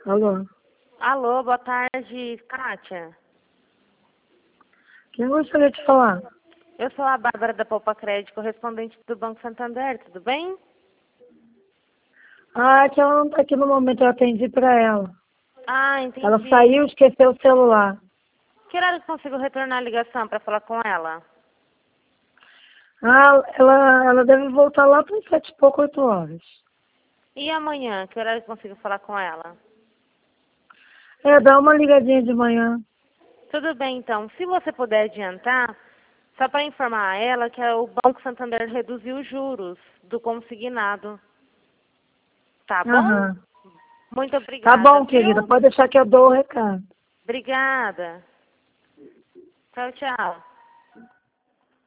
Alô? Alô, boa tarde, Kátia. Quem gostaria de falar? Eu sou a Bárbara da Poupa Crédito, correspondente do Banco Santander, tudo bem? Ah, que ela não tá aqui no momento, eu atendi pra ela. Ah, Ela entendi. saiu e esqueceu o celular. Que horário eu consigo retornar a ligação para falar com ela? Ah, ela deve voltar lá para 7 e pouco, 8 horas. E amanhã, que horário eu consigo falar com ela? É, dá uma ligadinha de manhã. Tudo bem, então. Se você puder adiantar, só para informar a ela que o Banco Santander reduziu os juros do consignado. Tá bom? Aham. Muito Tá obrigada, bom, querida, viu? pode deixar que eu dou o recado. Obrigada. Tchau, tchau.